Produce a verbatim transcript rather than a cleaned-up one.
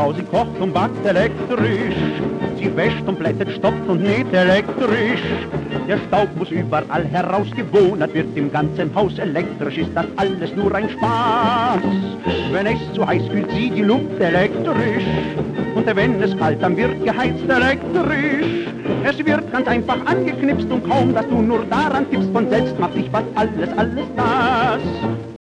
Frau, sie kocht und backt elektrisch. Sie wäscht und plättet, stopft und näht elektrisch. Der Staub muss überall heraus, gewohnert wird im ganzen Haus. Elektrisch ist das alles nur ein Spaß. Wenn es zu heiß fühlt sie die Luft elektrisch. Und wenn es kalt, dann wird geheizt elektrisch. Es wird ganz einfach angeknipst und kaum, dass du nur daran tippst, von selbst macht sich fast alles, alles das.